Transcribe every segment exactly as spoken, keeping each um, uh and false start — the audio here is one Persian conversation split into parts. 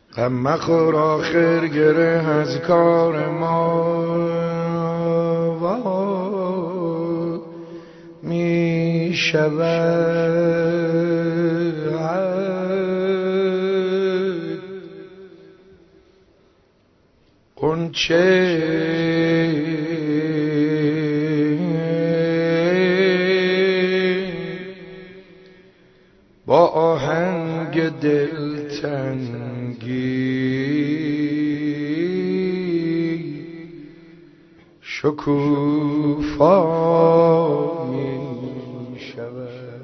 غم مخور آخر گره از کار ما می شود غنچه با آهنگ دلتنگی شکوفا می شود.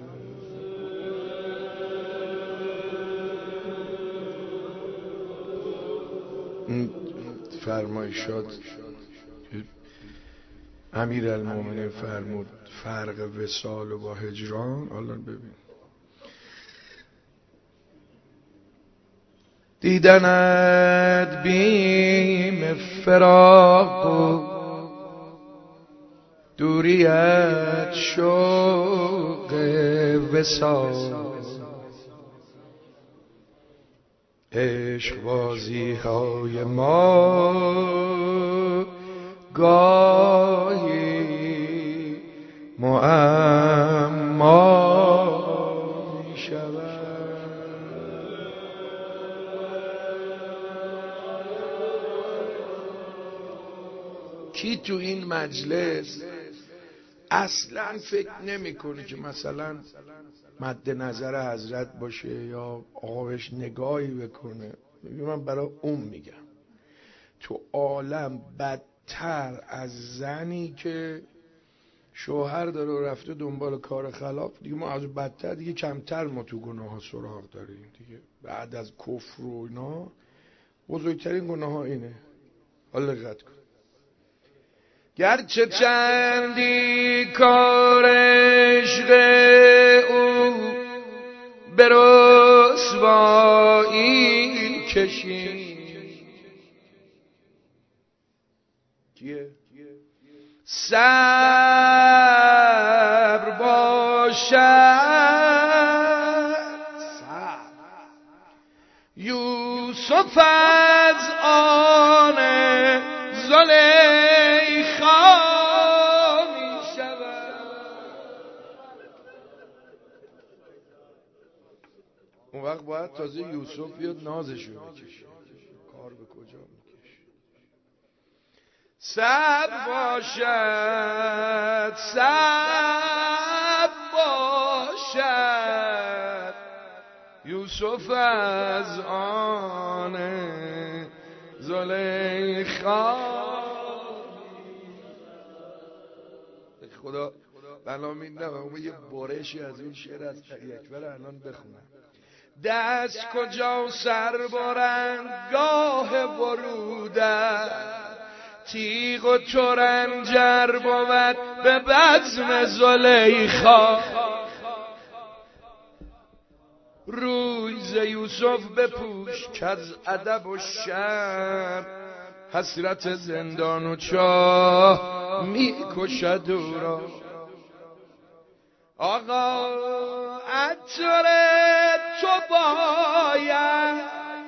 فرمایشات امیرالمومنین فرمود فرق وصال و با هجران. حالا ببین دیدنت بیم فراق و دوریت شوق وصال، عشق بازی های ما گاهی معما می شود. کی تو این مجلس اصلا فکر نمیکنه که مثلا مد نظر حضرت باشه یا آقا بهش نگاهی بکنه؟ من برای اون میگم تو عالم بدتر از زنی که شوهر داره و رفته دنبال کار خلاف، دیگه ما از بدتر دیگه کمتر ما تو گناه ها سراغ داریم دیگه. بعد از کفر و اینا بزرگترین گناه ها اینه. حالا دقت کن، گرچه چندی کار عشق او به رسوایی کشید، کیه؟ صبر باشد یوسف از آن زلیخا می شود. اون وقت باید تازه یوسف بیاد نازشو بکشه. کار به کجا میکشه؟ صبر باشد صبر باشد یوسف از آن زلیخا. خدا بنا میدم اما یه بارشی از اون شعر از تقی اکبر الان بخونم. دست کجا سر برند گاه ورودت، تیغ و ترنجر بود به بزم زلیخا. روی ز یوسف بپوش که از ادب و شرم حسرت زندان و چاه می کشد او را. آقا عطر تو باید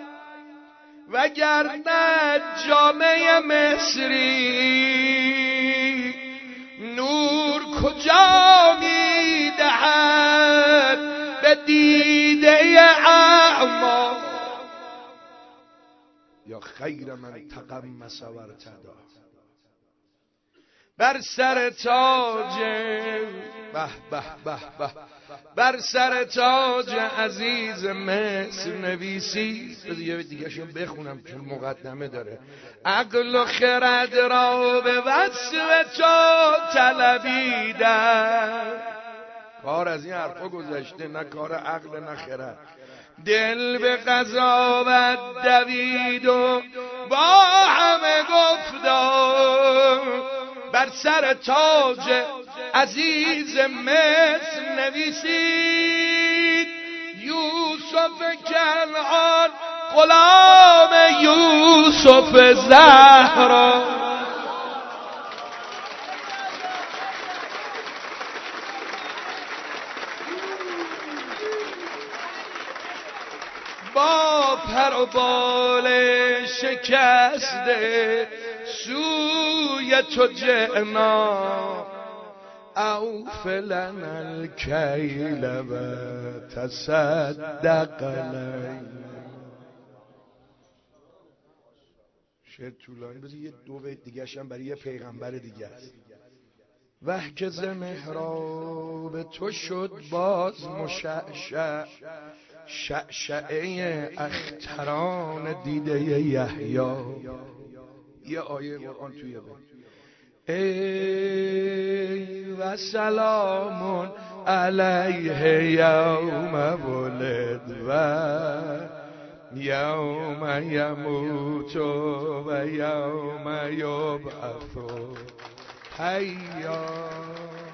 وگرنه جامعه مصری نور کجا می دهد به دیده اعما. یا خیر من تقمص و ارتدا بر سر تاج به به به به بر سر تاج عزیز مصر نویسی. دیگه دیگه شون بخونم چون مقدمه داره. عقل و خرد را به وصف تو طلبیدن. کار از این حرفا گذشته، نه کار عقل نه خرد. دل به قضاوت دوید و با همه گفتار بر سر تاج عزیز مصر نویسید یوسف کنعان غلام یوسف زهرا. با با پر و بال شکسته سوی تو جئنا اوف لنا الکیل و تصدق علینا. شعر طولانی، بذار یه دو بیت دیگه هم برای یه پیغمبر دیگه است. وه که ز محراب تو شد باز مشعشع شعشعه اختران دیده یحیی. یه آیه قرآن توی بیت ای و سلام علیه یوم ولد و یوم یموت و یوم یبعث حیا.